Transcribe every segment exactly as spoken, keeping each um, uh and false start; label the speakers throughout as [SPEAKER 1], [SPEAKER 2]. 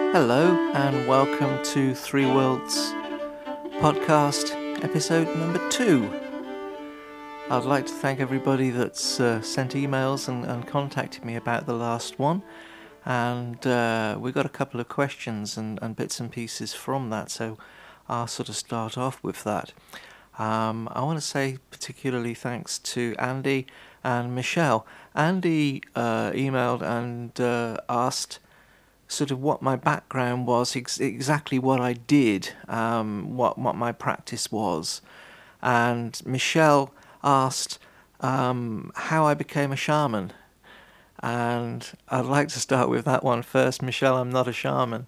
[SPEAKER 1] Hello and welcome to Three Worlds podcast episode number two. I'd like to thank everybody that's uh, sent emails and, and contacted me about the last one, and uh, we got a couple of questions and, and bits and pieces from that, so I'll sort of start off with that. Um, I want to say particularly thanks to Andy and Michelle. Andy uh, emailed and uh, asked sort of what my background was, ex- exactly what I did, um, what what my practice was, and Michelle asked um, how I became a shaman, and I'd like to start with that one first. Michelle, I'm not a shaman,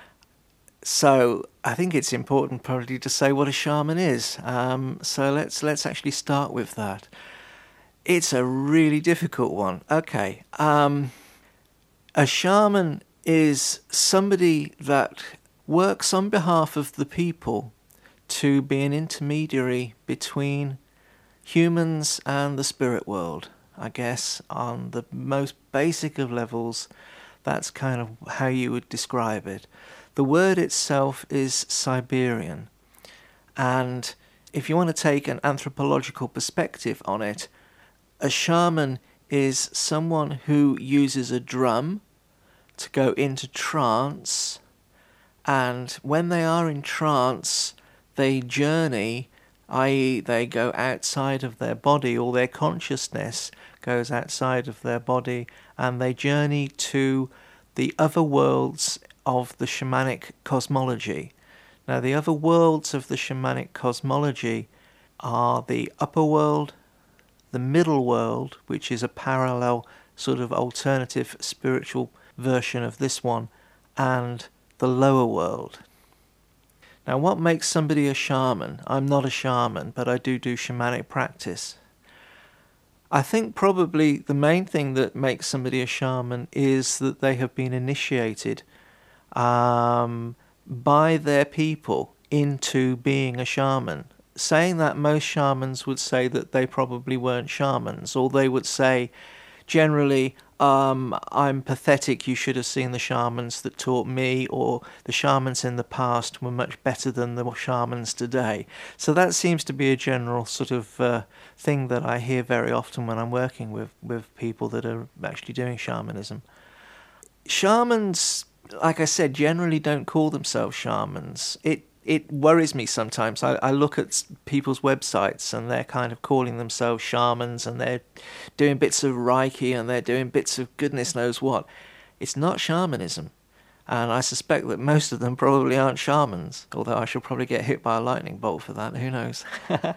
[SPEAKER 1] so I think it's important probably to say what a shaman is. Um, so let's let's actually start with that. It's a really difficult one. Okay, um, a shaman is somebody that works on behalf of the people to be an intermediary between humans and the spirit world. I guess on the most basic of levels, that's kind of how you would describe it. The word itself is Siberian, and if you want to take an anthropological perspective on it, a shaman is someone who uses a drum to go into trance, and when they are in trance they journey, that is they go outside of their body, or their consciousness goes outside of their body, and they journey to the other worlds of the shamanic cosmology. Now, the other worlds of the shamanic cosmology are the upper world, the middle world, which is a parallel sort of alternative spiritual version of this one, and the lower world. Now, what makes somebody a shaman? I'm not a shaman, but I do do shamanic practice. I think probably the main thing that makes somebody a shaman is that they have been initiated um, by their people into being a shaman. Saying that, most shamans would say that they probably weren't shamans, or they would say generally, Um, I'm pathetic, you should have seen the shamans that taught me, or the shamans in the past were much better than the shamans today. So that seems to be a general sort of uh, thing that I hear very often when I'm working with, with people that are actually doing shamanism. Shamans, like I said, generally don't call themselves shamans. It It worries me sometimes. I, I look at people's websites and they're kind of calling themselves shamans, and they're doing bits of Reiki, and they're doing bits of goodness knows what. It's not shamanism. And I suspect that most of them probably aren't shamans, although I shall probably get hit by a lightning bolt for that, who knows.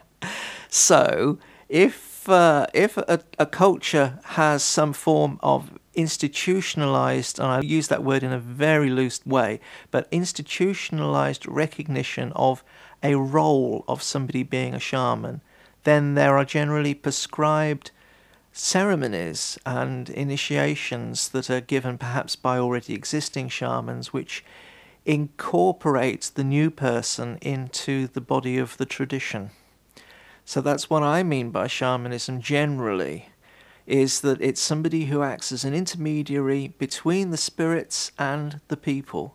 [SPEAKER 1] So, if uh, if a, a culture has some form of institutionalized, and I use that word in a very loose way, but institutionalized recognition of a role of somebody being a shaman, then there are generally prescribed ceremonies and initiations that are given perhaps by already existing shamans, which incorporate the new person into the body of the tradition. So that's what I mean by shamanism generally, is that it's somebody who acts as an intermediary between the spirits and the people.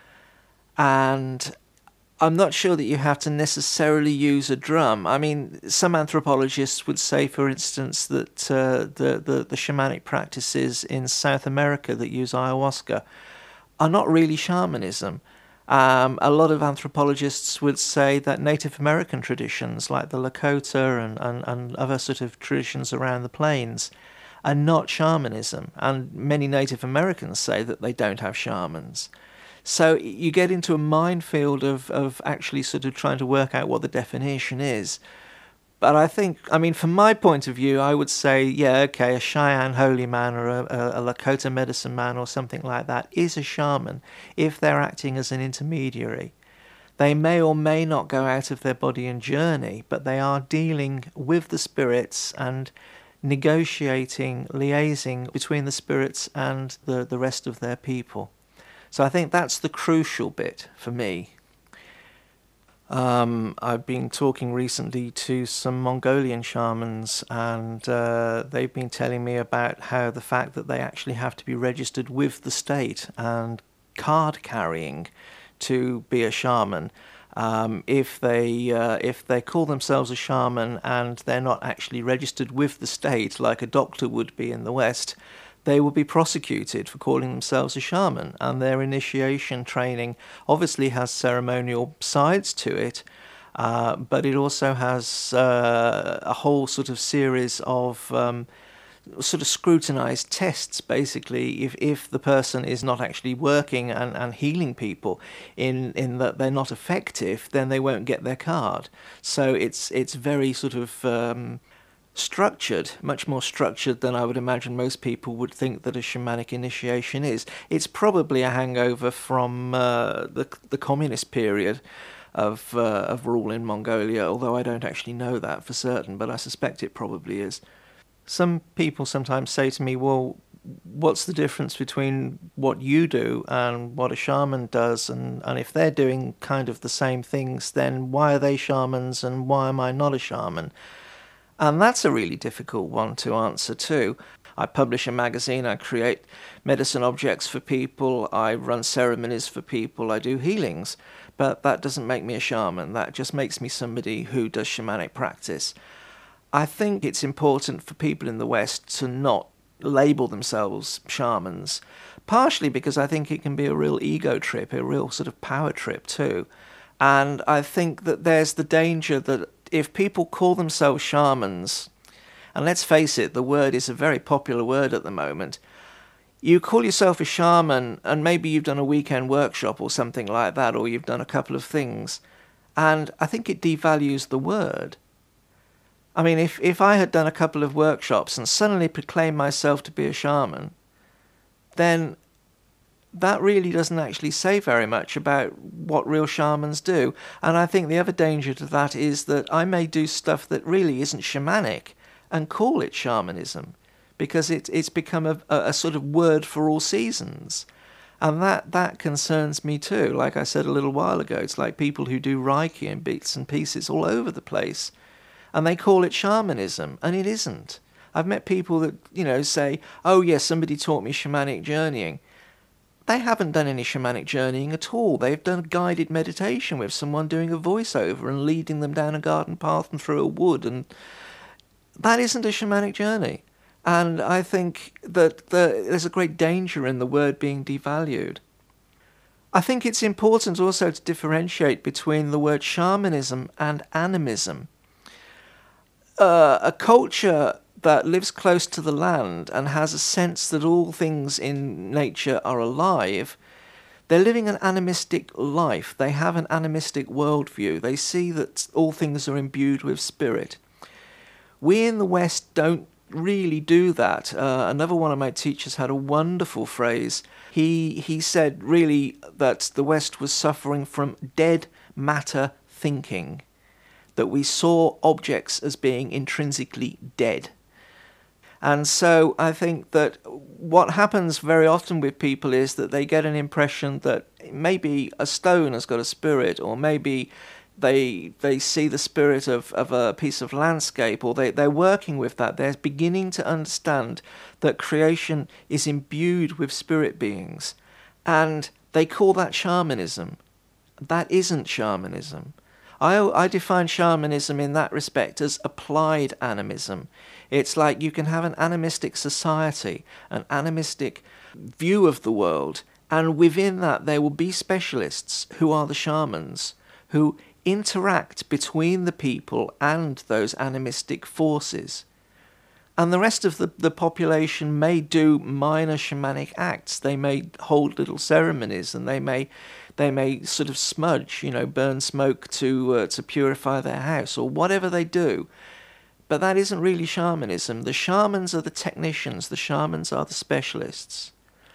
[SPEAKER 1] And I'm not sure that you have to necessarily use a drum. I mean, some anthropologists would say, for instance, that uh, the, the, the shamanic practices in South America that use ayahuasca are not really shamanism. Um, a lot of anthropologists would say that Native American traditions like the Lakota and, and, and other sort of traditions around the plains are not shamanism, and many Native Americans say that they don't have shamans. So you get into a minefield of, of actually sort of trying to work out what the definition is. But I think, I mean, from my point of view, I would say, yeah, okay, a Cheyenne holy man or a, a, a Lakota medicine man or something like that is a shaman if they're acting as an intermediary. They may or may not go out of their body and journey, but they are dealing with the spirits and negotiating, liaising between the spirits and the, the rest of their people. So I think that's the crucial bit for me. Um, I've been talking recently to some Mongolian shamans, and uh, they've been telling me about how the fact that they actually have to be registered with the state and card carrying to be a shaman. Um, if they uh, if they call themselves a shaman and they're not actually registered with the state like a doctor would be in the West, they will be prosecuted for calling themselves a shaman. And their initiation training obviously has ceremonial sides to it, uh, but it also has uh, a whole sort of series of um, sort of scrutinized tests, basically, if if the person is not actually working and, and healing people in in that they're not effective, then they won't get their card. So it's it's very sort of um, structured, much more structured than I would imagine most people would think that a shamanic initiation is. It's probably a hangover from uh, the the communist period of uh, of rule in Mongolia, although I don't actually know that for certain, but I suspect it probably is. Some people sometimes say to me, well, what's the difference between what you do and what a shaman does? And, and if they're doing kind of the same things, then why are they shamans and why am I not a shaman? And that's a really difficult one to answer too. I publish a magazine, I create medicine objects for people, I run ceremonies for people, I do healings. But that doesn't make me a shaman. That just makes me somebody who does shamanic practice. I think it's important for people in the West to not label themselves shamans, partially because I think it can be a real ego trip, a real sort of power trip too. And I think that there's the danger that if people call themselves shamans, and let's face it, the word is a very popular word at the moment, you call yourself a shaman and maybe you've done a weekend workshop or something like that, or you've done a couple of things, and I think it devalues the word. I mean, if, if I had done a couple of workshops and suddenly proclaimed myself to be a shaman, then that really doesn't actually say very much about what real shamans do. And I think the other danger to that is that I may do stuff that really isn't shamanic and call it shamanism, because it, it's become a, a, a sort of word for all seasons. And that, that concerns me too. Like I said a little while ago, it's like people who do Reiki and bits and pieces all over the place. And they call it shamanism, and it isn't. I've met people that, you know, say, oh yes, somebody taught me shamanic journeying. They haven't done any shamanic journeying at all. They've done guided meditation with someone doing a voiceover and leading them down a garden path and through a wood, and that isn't a shamanic journey. And I think that the, there's a great danger in the word being devalued. I think it's important also to differentiate between the word shamanism and animism. Uh, a culture that lives close to the land and has a sense that all things in nature are alive, they're living an animistic life. They have an animistic worldview. They see that all things are imbued with spirit. We in the West don't really do that. Uh, another one of my teachers had a wonderful phrase. He, he said really that the West was suffering from dead matter thinking, that we saw objects as being intrinsically dead. And so I think that what happens very often with people is that they get an impression that maybe a stone has got a spirit, or maybe they they see the spirit of, of a piece of landscape, or they, they're working with that. They're beginning to understand that creation is imbued with spirit beings. And they call that shamanism. That isn't shamanism. I, I define shamanism in that respect as applied animism. It's like you can have an animistic society, an animistic view of the world, and within that there will be specialists who are the shamans, who interact between the people and those animistic forces. And the rest of the, the population may do minor shamanic acts. They may hold little ceremonies, and they may they may sort of smudge, you know, burn smoke to uh, to purify their house, or whatever they do. But that isn't really shamanism. The shamans are the technicians. The shamans are the specialists.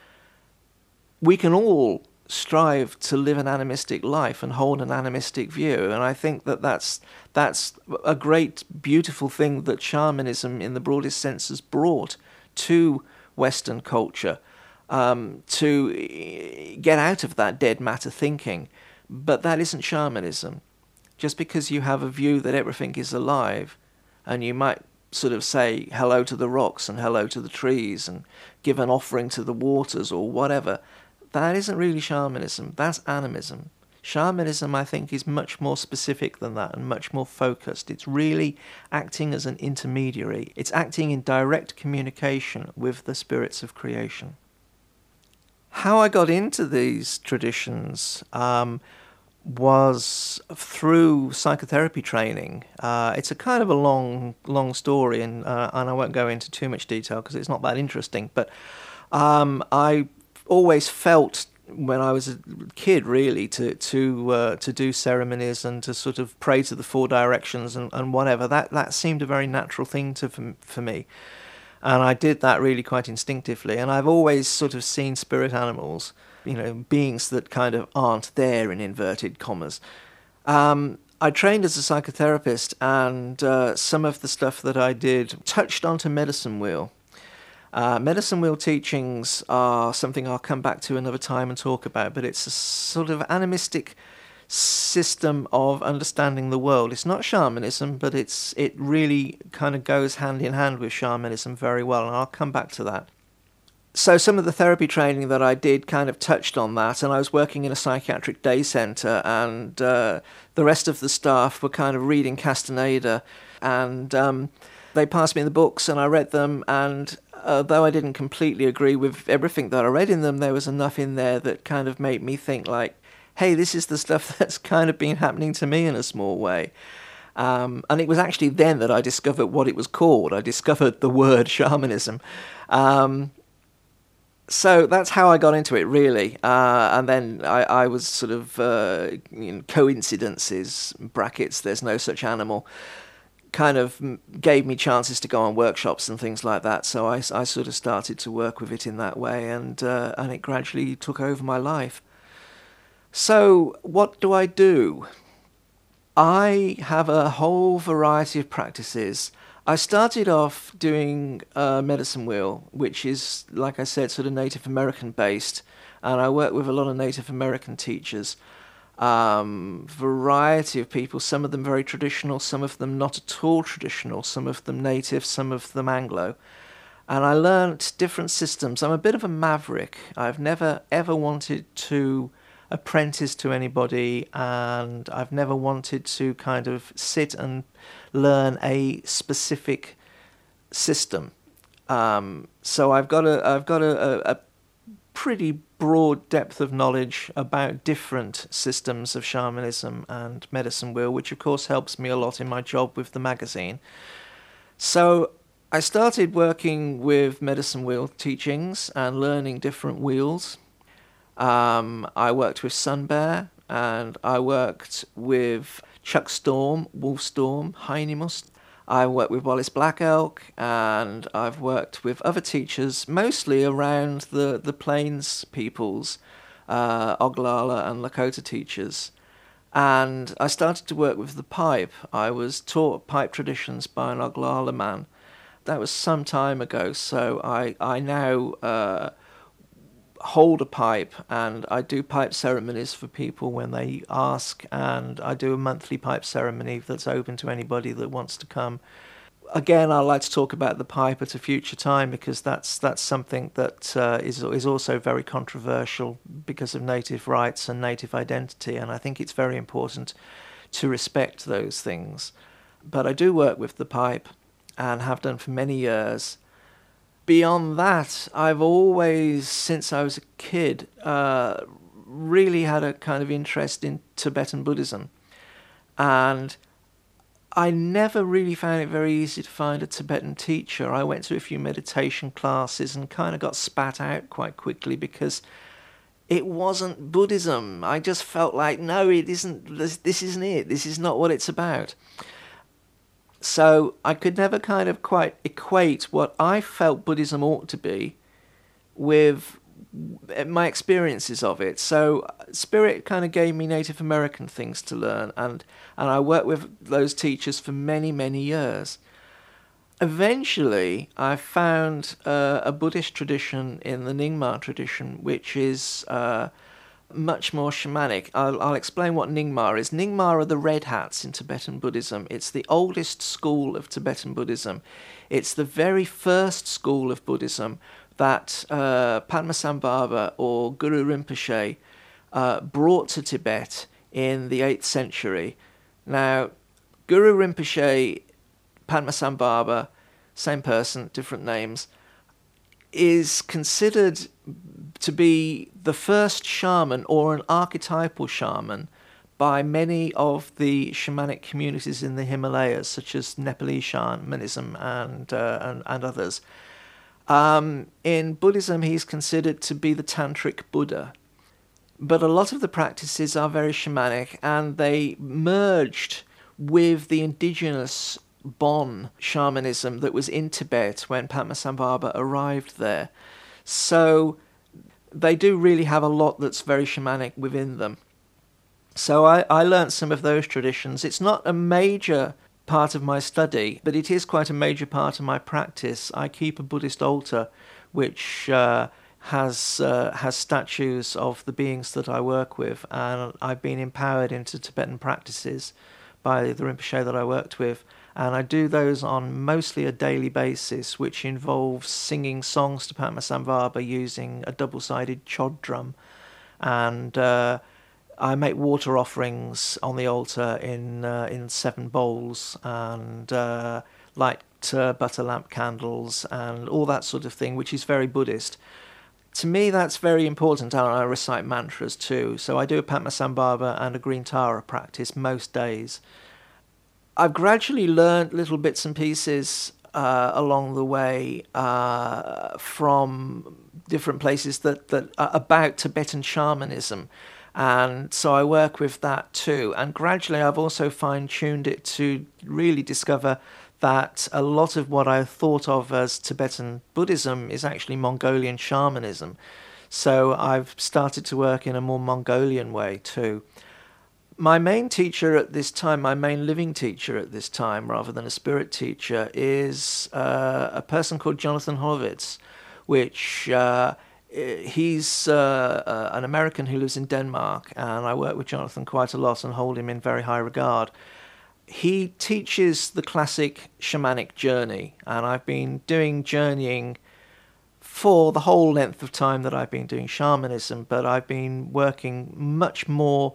[SPEAKER 1] We can all strive to live an animistic life and hold an animistic view, and I think that that's that's a great, beautiful thing that shamanism, in the broadest sense, has brought to Western culture, um, to get out of that dead matter thinking. But that isn't shamanism. Just because you have a view that everything is alive, and you might sort of say hello to the rocks and hello to the trees and give an offering to the waters or whatever, that isn't really shamanism, that's animism. Shamanism, I think, is much more specific than that and much more focused. It's really acting as an intermediary. It's acting in direct communication with the spirits of creation. How I got into these traditions um, was through psychotherapy training. Uh, it's a kind of a long, long story, and uh, and I won't go into too much detail because it's not that interesting. But um, I always felt, when I was a kid, really, to to uh, to do ceremonies and to sort of pray to the four directions and, and whatever. That that seemed a very natural thing to for, for me, and I did that really quite instinctively. And I've always sort of seen spirit animals, you know, beings that kind of aren't there in inverted commas. Um, I trained as a psychotherapist, and uh, some of the stuff that I did touched onto medicine wheel. Uh, medicine wheel teachings are something I'll come back to another time and talk about, but it's a sort of animistic system of understanding the world. It's not shamanism, but it's it really kind of goes hand in hand with shamanism very well, and I'll come back to that. So some of the therapy training that I did kind of touched on that, and I was working in a psychiatric day centre, and uh, the rest of the staff were kind of reading Castaneda, and um, they passed me the books, and I read them, and although I didn't completely agree with everything that I read in them, there was enough in there that kind of made me think like, hey, this is the stuff that's kind of been happening to me in a small way. Um, and it was actually then that I discovered what it was called. I discovered the word shamanism. Um, so that's how I got into it, really. Uh, and then I, I was sort of, uh, you know, coincidences, brackets, there's no such animal, kind of gave me chances to go on workshops and things like that. So I, I sort of started to work with it in that way, and uh, and it gradually took over my life. So what do I do? I have a whole variety of practices. I started off doing uh, medicine wheel, which is, like I said, sort of Native American based, and I work with a lot of Native American teachers. Um, variety of people, some of them very traditional, some of them not at all traditional, some of them native, some of them Anglo. And I learnt different systems. I'm a bit of a maverick. I've never ever wanted to apprentice to anybody, and I've never wanted to kind of sit and learn a specific system. Um, so I've got a I've got a, a, a pretty broad depth of knowledge about different systems of shamanism and medicine wheel, which of course helps me a lot in my job with the magazine. So I started working with medicine wheel teachings and learning different wheels. Um, I worked with Sun Bear, and I worked with Chuck Storm, Wolf Storm, Heinemus. I worked with Wallace Black Elk, and I've worked with other teachers, mostly around the, the Plains peoples, uh, Oglala and Lakota teachers. And I started to work with the pipe. I was taught pipe traditions by an Oglala man. That was some time ago, so I, I now uh, hold a pipe, and I do pipe ceremonies for people when they ask, and I do a monthly pipe ceremony that's open to anybody that wants to come. Again, I'd like to talk about the pipe at a future time, because that's that's something that uh, is is also very controversial because of native rights and native identity, and I think it's very important to respect those things. But I do work with the pipe, and have done for many years. Beyond that, I've always, since I was a kid, uh, really had a kind of interest in Tibetan Buddhism. And I never really found it very easy to find a Tibetan teacher. I went to a few meditation classes and kind of got spat out quite quickly because it wasn't Buddhism. I just felt like, no, it isn't. This, this isn't it. This is not what it's about. So I could never kind of quite equate what I felt Buddhism ought to be with my experiences of it. So Spirit kind of gave me Native American things to learn, and, and I worked with those teachers for many, many years. Eventually, I found uh, a Buddhist tradition in the Nyingma tradition, which is uh, much more shamanic. I'll, I'll explain what Nyingma is. Nyingma are the red hats in Tibetan Buddhism. It's the oldest school of Tibetan Buddhism. It's the very first school of Buddhism that uh, Padmasambhava or Guru Rinpoche uh, brought to Tibet in the eighth century. Now, Guru Rinpoche, Padmasambhava, same person, different names, is considered to be the first shaman or an archetypal shaman by many of the shamanic communities in the Himalayas, such as Nepalese shamanism and, uh, and, and others. Um, in Buddhism, he's considered to be the Tantric Buddha. But a lot of the practices are very shamanic, and they merged with the indigenous Bon shamanism that was in Tibet when Padmasambhava arrived there. So they do really have a lot that's very shamanic within them. So I, I learnt some of those traditions. It's not a major part of my study, but it is quite a major part of my practice. I keep a Buddhist altar which uh, has uh, has statues of the beings that I work with, and I've been empowered into Tibetan practices by the Rinpoche that I worked with. And I do those on mostly a daily basis, which involves singing songs to Padmasambhava using a double-sided chod drum. And uh, I make water offerings on the altar in uh, in seven bowls, and uh, light uh, butter lamp candles and all that sort of thing, which is very Buddhist. To me, that's very important, and I recite mantras too. So I do a Padmasambhava and a Green Tara practice most days. I've gradually learned little bits and pieces uh, along the way uh, from different places that, that are about Tibetan shamanism. And so I work with that too. And gradually I've also fine-tuned it to really discover that a lot of what I thought of as Tibetan Buddhism is actually Mongolian shamanism. So I've started to work in a more Mongolian way too. My main teacher at this time, my main living teacher at this time, rather than a spirit teacher, is uh, a person called Jonathan Horowitz, which uh, he's uh, uh, an American who lives in Denmark, and I work with Jonathan quite a lot and hold him in very high regard. He teaches the classic shamanic journey, and I've been doing journeying for the whole length of time that I've been doing shamanism, but I've been working much more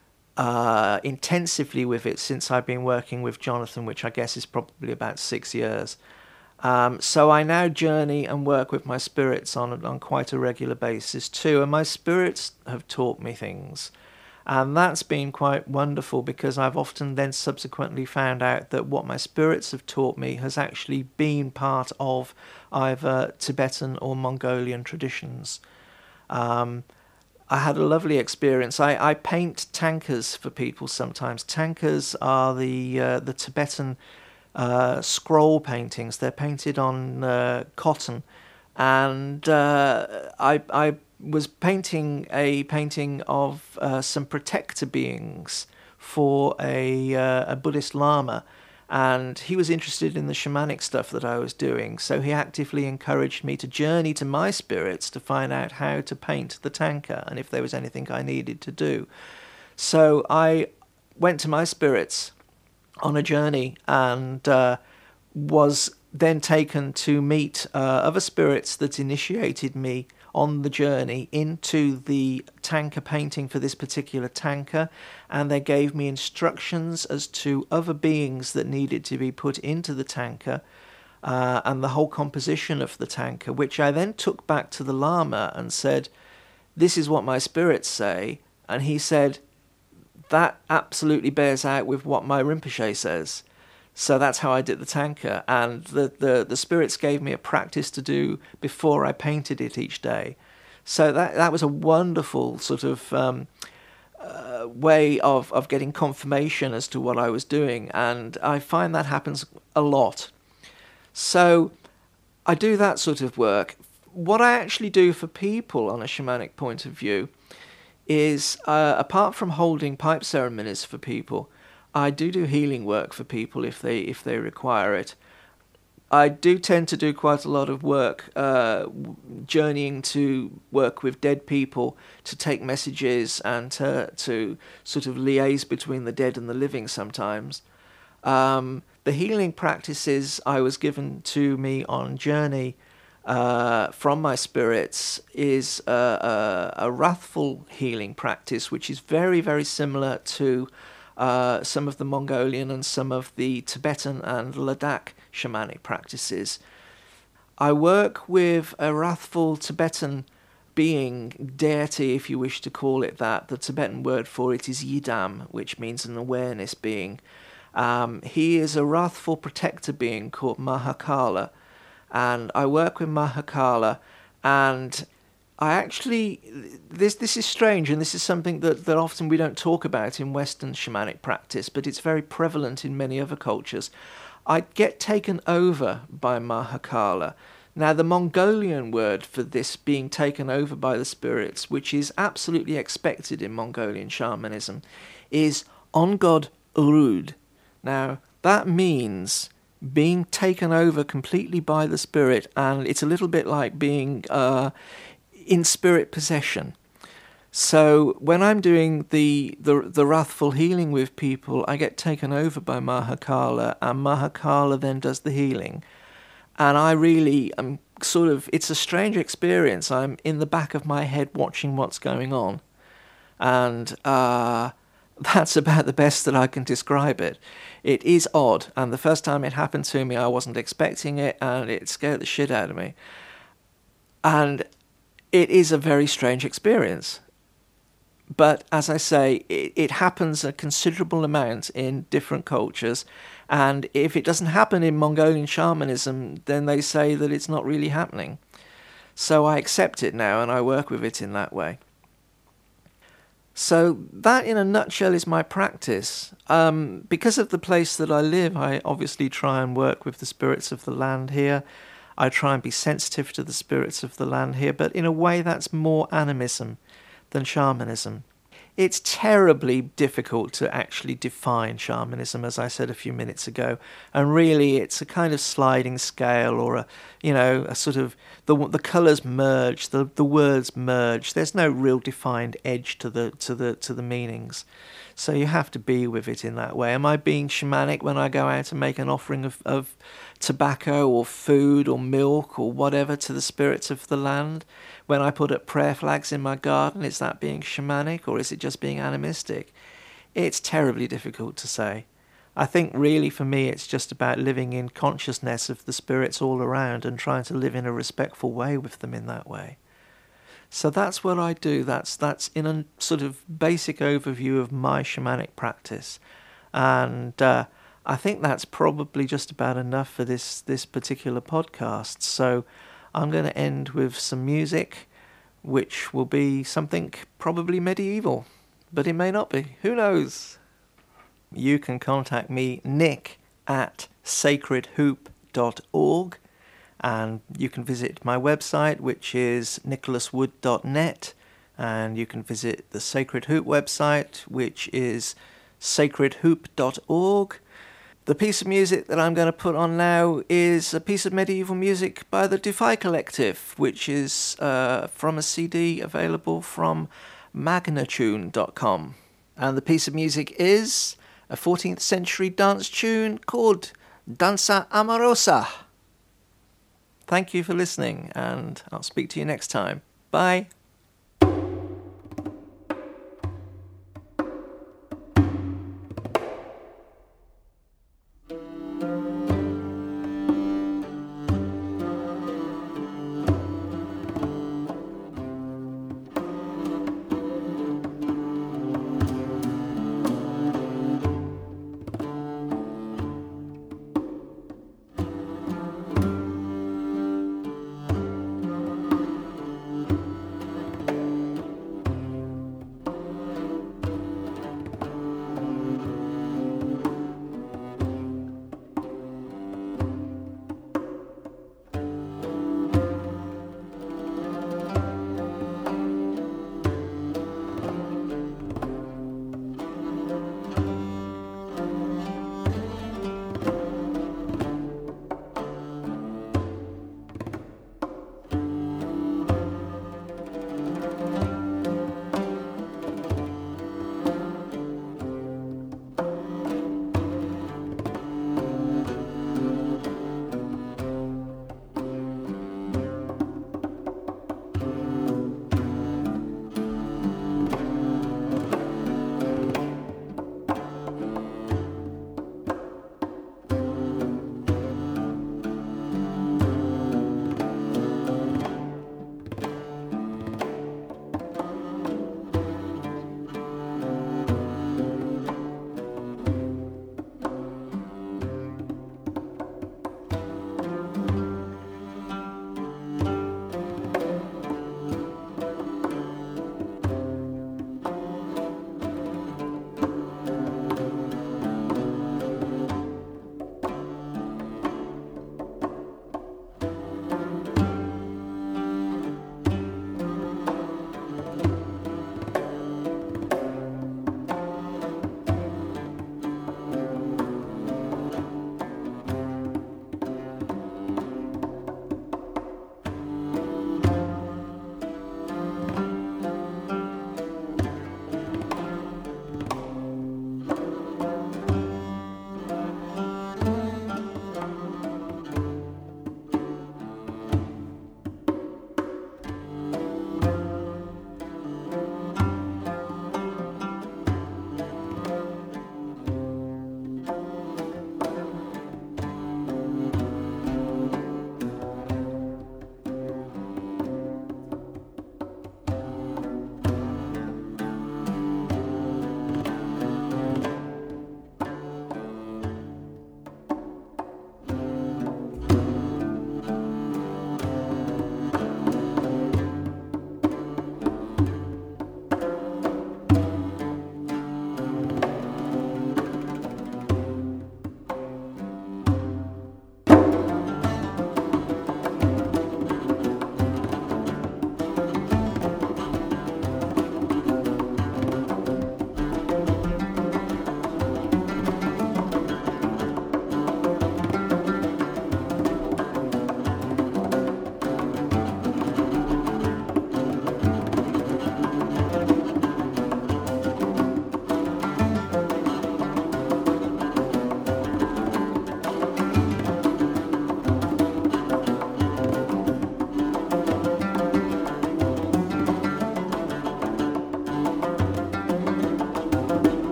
[SPEAKER 1] Uh, intensively with it since I've been working with Jonathan, which I guess is probably about six years. Um, so I now journey and work with my spirits on on quite a regular basis too, and my spirits have taught me things, and that's been quite wonderful, because I've often then subsequently found out that what my spirits have taught me has actually been part of either Tibetan or Mongolian traditions. Um, I had a lovely experience. I, I paint tankas for people sometimes. Tankas are the uh, the Tibetan uh, scroll paintings. They're painted on uh, cotton, and uh, I I was painting a painting of uh, some protector beings for a uh, a Buddhist Lama, and he was interested in the shamanic stuff that I was doing, so he actively encouraged me to journey to my spirits to find out how to paint the tanka and if there was anything I needed to do. So I went to my spirits on a journey and uh, was then taken to meet uh, other spirits that initiated me on the journey into the tanka painting for this particular tanka, and they gave me instructions as to other beings that needed to be put into the tanka uh, and the whole composition of the tanka, which I then took back to the Lama and said, this is what my spirits say, and he said, that absolutely bears out with what my Rinpoche says. So that's how I did the tanka, and the, the, the spirits gave me a practice to do before I painted it each day. So that that was a wonderful sort of um, uh, way of, of getting confirmation as to what I was doing, and I find that happens a lot. So I do that sort of work. What I actually do for people on a shamanic point of view is, uh, apart from holding pipe ceremonies for people, I do do healing work for people if they if they require it. I do tend to do quite a lot of work, uh, journeying to work with dead people, to take messages and to, to sort of liaise between the dead and the living sometimes. Um, the healing practices I was given to me on journey uh, from my spirits is a, a, a wrathful healing practice, which is very, very similar to uh, some of the Mongolian and some of the Tibetan and Ladakh shamanic practices. I work with a wrathful Tibetan being, deity if you wish to call it that. The Tibetan word for it is Yidam, which means an awareness being. Um, he is a wrathful protector being called Mahakala, and I work with Mahakala, and I actually, this this is strange, and this is something that, that often we don't talk about in Western shamanic practice, but it's very prevalent in many other cultures. I get taken over by Mahakala. Now, the Mongolian word for this being taken over by the spirits, which is absolutely expected in Mongolian shamanism, is Ongod Urud. Now, that means being taken over completely by the spirit, and it's a little bit like being uh, in spirit possession. So when I'm doing the, the the wrathful healing with people, I get taken over by Mahakala, and Mahakala then does the healing. And I really am sort of, it's a strange experience. I'm in the back of my head watching what's going on. And uh, that's about the best that I can describe it. It is odd, and the first time it happened to me, I wasn't expecting it, and it scared the shit out of me. And it is a very strange experience. But as I say, it, it happens a considerable amount in different cultures, and if it doesn't happen in Mongolian shamanism, then they say that it's not really happening. So I accept it now, and I work with it in that way. So that, in a nutshell, is my practice. Um, because of the place that I live, I obviously try and work with the spirits of the land here. I try and be sensitive to the spirits of the land here, but in a way that's more animism than shamanism. It's terribly difficult to actually define shamanism, as I said a few minutes ago, and really it's a kind of sliding scale, or a, you know, a sort of, the the colours merge, the the words merge. There's no real defined edge to the to the to the meanings, so you have to be with it in that way. Am I being shamanic when I go out and make an offering of, of tobacco or food or milk or whatever to the spirits of the land? When I put up prayer flags in my garden, is that being shamanic, or is it just being animistic? It's terribly difficult to say. I think really for me it's just about living in consciousness of the spirits all around and trying to live in a respectful way with them in that way. So that's what I do. That's that's in a sort of basic overview of my shamanic practice. And uh, I think that's probably just about enough for this, this particular podcast. So I'm going to end with some music, which will be something probably medieval, but it may not be. Who knows? You can contact me, Nick, at sacred hoop dot org, and you can visit my website, which is nicholas wood dot net, and you can visit the Sacred Hoop website, which is sacred hoop dot org. The piece of music that I'm going to put on now is a piece of medieval music by the Defy Collective, which is uh, from a C D available from magnatune dot com. And the piece of music is a fourteenth century dance tune called Danza Amorosa. Thank you for listening, and I'll speak to you next time. Bye.